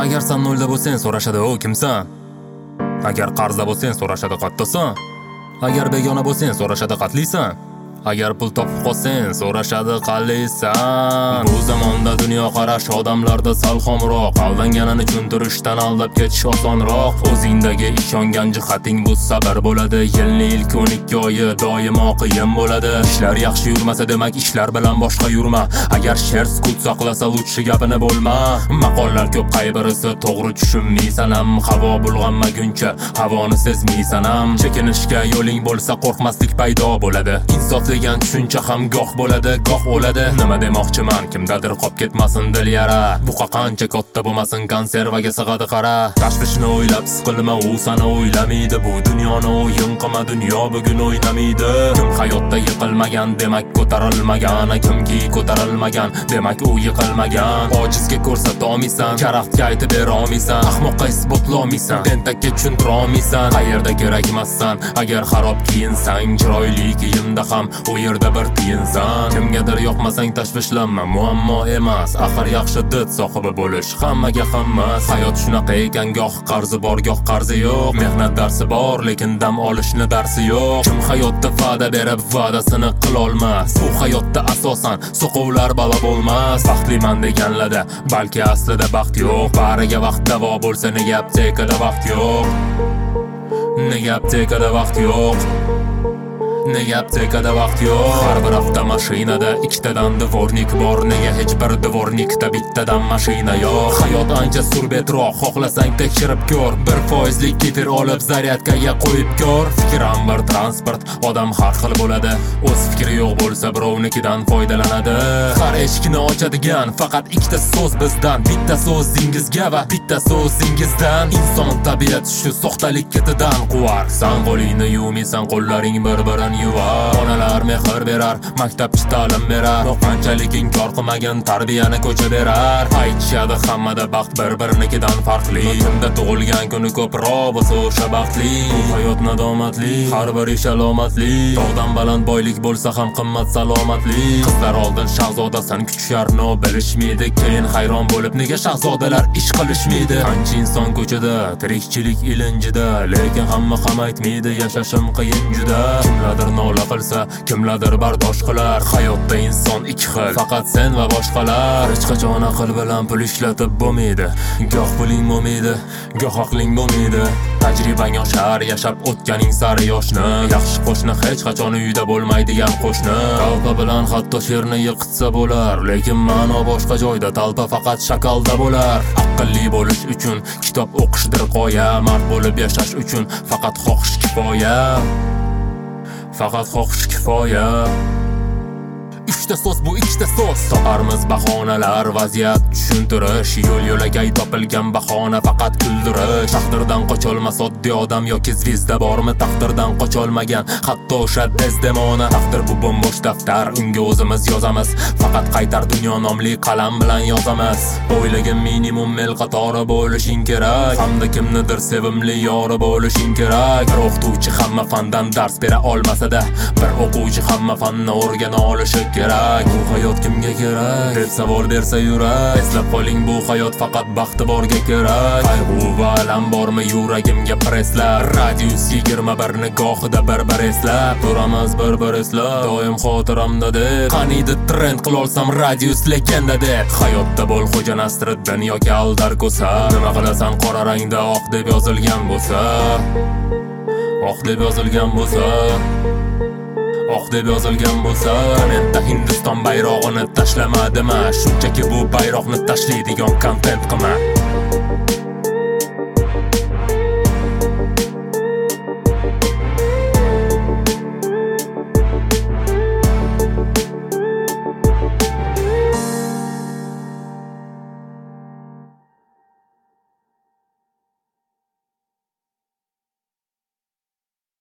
Agar sen nolda bo'lsang so'rashadi o kimsan? Agar qarzda bo'lsang so'rashadi qattasan. Agar begona bo'lsang so'rashadi qatlisan. Agar pul topib qolsang so'rashadi qallisan. Bu zamonda dunyo qarash odamlarda sal xomroq, aldanganini tushuntirishdan aldab ketish osonroq. O'zingdagi ishongan jihating bu sabr bo'ladi. Yilning ilk 12 oyi doimo qiyin bo'ladi. Ishlar yaxshi yurmasa demak ishlar bilan boshqa yurma. Agar sher sukut saqlasa lutchi gapini bo'lma. Maqollar ko'p, qaybirisi to'g'ri tushunmaysan ham. Havo bulg'anmaguncha havoni sezmaysan ham. Chekinishga yo'ling bo'lsa qo'rqmaslik paydo bo'ladi. Insof degan tushuncha ham goh bo'ladi, goh o'ladi. Nima demoqchiman, kimdadir qolib ketmasin dil yara. Buqa qancha katta bo'lmasin konservaga sig'adi qara. Tashvishni o'ylab siqilma, u seni o'ylamaydi. Bu dunyoni o'yin qilma, dunyo bugun o'ynamaydi. Kim hayotda yiqilmagan demak ko'tarilmagan. Kimki ko'tarilmagan demak u yiqilmagan. Ojizga ko'rsata olmaysan, karaxtga aytib bera olmaysan, ahmoqqa isbotlay olmaysan, tentakka tushuntira olmaysan. Qayerda kerakmassan, agar xarob kiyinsang, chiroyli kiyimda ham u yerda bir tiyinsan. Kimgadir yoqmasang tashvishlanma, muammo emas. Axir yaxshi did sohibi bo'lish hammaga hammas. Hayot shunaqa ekan, goh qarzi bor, goh qarzi yo'q. Mehnat darsi bor, lekin dam olishni darsi yo'q. Kim hayotda va'da berib va'dasini qila olmas. Bu hayotda asosan soqovlar balo bo'lmas. Baxtliman deganlarda balki aslida baxt yo'q. Bariga vaqt davo bo'lsa nega aptekada vaqt yo'q? Nega aptekada vaqt yo'q? Nega aptekada vaqt yo'q? Har bir avtomashinada ikkitadan dvornik bor. Nega hech bir dvornikda bittadan mashina yo'q? Hayot ancha surbetroq, xohlasang tekshirib ko'r. 1% kefir olib zaryadkaga qo'yib ko'r. Fikr ham bir transport, odam har xil bo'ladi. O'z fikri yo'q bo'lsa birovnikidan foydalanadi. Har eshikni ochadigan faqat ikkita so'z bizdan. Bitta so'zingizga va bitta so'zingizdan. Inson tabiat shu soxtalik ketidan quvar. San qo'lingni yuvmaysan, qo'llaring bir-birini yuvar. Onalar mehr berar, maktabchi ta'lim berar. Qanchalik inkor qilmagan tarbiyani ko'cha berar. Aytishadi hammada baxt bir-birinikidan farqli. Kimda tug'ilgan kuni ko'proq bo'lsa o'sha baxtli. Bu hayot nadomatli, har bir ish alomatli. Tog'dan baland boylik bo'lsa ham qimmat salomatlik. Qizlar oldin shahzodasan kutisharni bilishmaydi. Keyin hayron bo'lib nega shahzodalar ish qilishmaydi. Qancha inson ko'chada, tirikchilik ilinjida, lekin hamma ham aytmaydi yashashim qiyin juda. Kimlardir nola qilsa, kimlardir bardosh qilar. Hayotda inson ikki xil, faqat sen va boshqalar. Hech qachon aql bilan pul ishlatib bo'lmaydi. Goh puling bo'lmaydi, goh aqling bo'lmaydi. Tajribang oshar, yashab o'tganing sari yoshni. Yaxshi qo'shni hech qachon uyda bo'lmaydigan qo'shni. Talpa bilan hatto sherni yiqitsa bo'lar, lekin ma'no boshqa joyda. Talpa faqat shakalda bo'lar. Aqlli bo'lish uchun kitob o'qishdir qoya. Mard bo'lib yashash uchun faqat xohish kifoya. Faqat xohish kifoya. Ikkita so'z bu ikkita so'z. Toparmiz bahonalar, vaziyat tushuntirish. Yo'l-yo'lakay topilgan bahona faqat kuldirish. Taqdirdan qocholmas oddiy odam yoki zvizda bormi? Taqdirdan qocholmagan hatto o'sha Desdemona. Taqdir bu bo'mbo'sh daftar, unga o'zimiz yozamiz. Faqat qaytar dunyo nomli qalam bilan yozamiz. O'ylagin minimum mel qatori bo'lishing kerak. Hamda kimnidir sevimli yori bo'lishing kerak. Bir o'qituvchi hamma fandan dars bera olmasa-da, bir o'quvchi hamma fanni o'rgana olishi kerak. Bu hayot kimga kerak deb savol bersa yurak. Eslab qoling, bu hayot faqat baxti borga kerak. Qayg'u va alam bormi yuragimga preslab. Radius 21 nigohida bir-bir eslab turamiz, bir-bir eslab. Doim xotiramda deb qaniydi trend qilolsam radius legenda deb. Hayotda bo'l xo'ja Nasriddin yoki Aldar Ko'sa. Nima qilasan qora rangda oq deb yozilgan bo'lsa, oq deb yozilgan bo'lsa, oq deb yozilgan bo'lsa. Menda Hindiston bayrog'ini tashlamadimi? Shunchaki bu bayroqni tashlaydigan kontent qilma.